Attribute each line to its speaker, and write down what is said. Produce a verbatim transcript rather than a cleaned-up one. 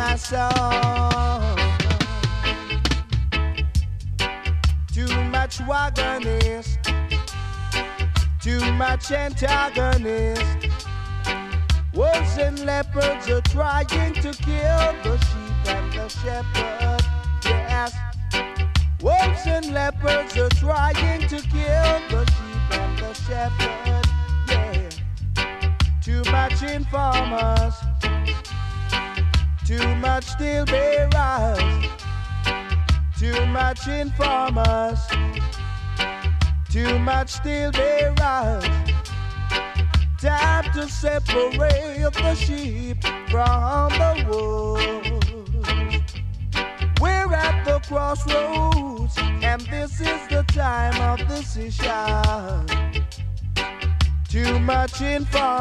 Speaker 1: my soul. Too much wagonist, too much antagonist. Wolves and leopards are trying to kill the sheep and the shepherd. Yes, wolves and leopards are trying to kill the sheep and the shepherd. Yeah, too much informers, too much steel bearers, too much informers, too much steel bearers. Time to separate the sheep from the wolves. We're at the crossroads, and this is the time of decision. Too much info.